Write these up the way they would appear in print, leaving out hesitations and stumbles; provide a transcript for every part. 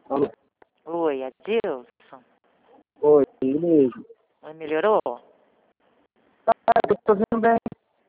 Alô? Oi, Adilson. Oi, ele mesmo. Oi, melhorou? Eu tô vendo bem.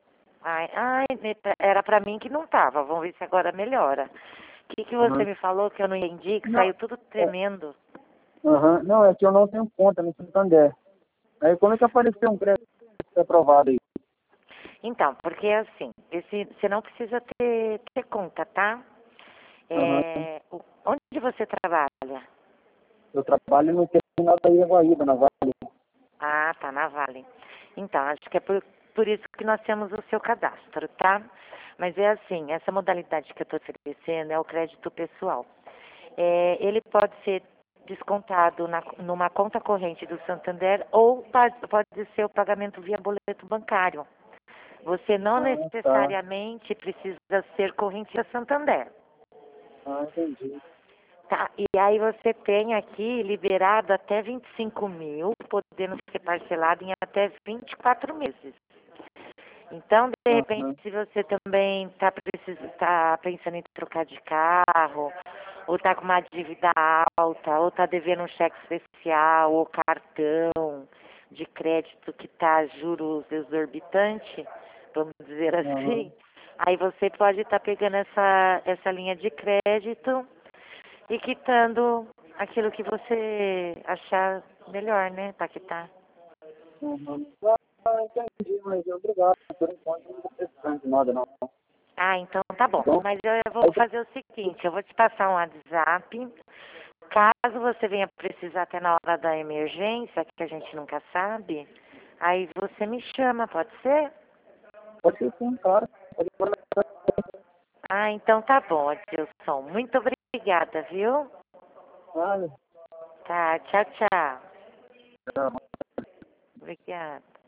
Era pra mim que não tava. Vamos ver se agora melhora. O que você Aham. me falou que eu não entendi, que Não, saiu tudo é, tremendo? não, é que eu não tenho conta no Santander. Aí como é que apareceu um crédito aprovado aí? Então, porque assim, você não precisa ter conta, tá? Aham. Onde você trabalha? Eu trabalho no terminal da Iguaíba, na Vale. Ah, tá, na Vale. Então, acho que é por isso que nós temos o seu cadastro, tá? Mas é assim, essa modalidade que eu estou oferecendo é o crédito pessoal. Ele pode ser descontado numa conta corrente do Santander ou pode ser o pagamento via boleto bancário. Você não Ah, tá. necessariamente precisa ser corrente da Santander. Ah, entendi. Tá, e aí você tem aqui liberado até 25 mil, podendo ser parcelado em até 24 meses. Então, de repente, Aham. se você também tá pensando em trocar de carro, ou está com uma dívida alta, ou está devendo um cheque especial, ou cartão de crédito que está juros exorbitantes, vamos dizer Aham. assim, aí você pode estar pegando essa linha de crédito e quitando aquilo que você achar melhor, né, para quitar. Aham. Entendi, mas obrigado. Por enquanto eu não estou precisando de nada, não. Ah, então tá bom. Então, Mas eu vou aí, fazer o seguinte, eu vou te passar um WhatsApp. Caso você venha precisar até na hora da emergência, que a gente nunca sabe, aí você me chama, pode ser? pode ser sim, claro. Pode Ah, então tá bom, Adilson. Muito obrigada, viu? mandar. Tá, tchau, tchau. Ah, Obrigada.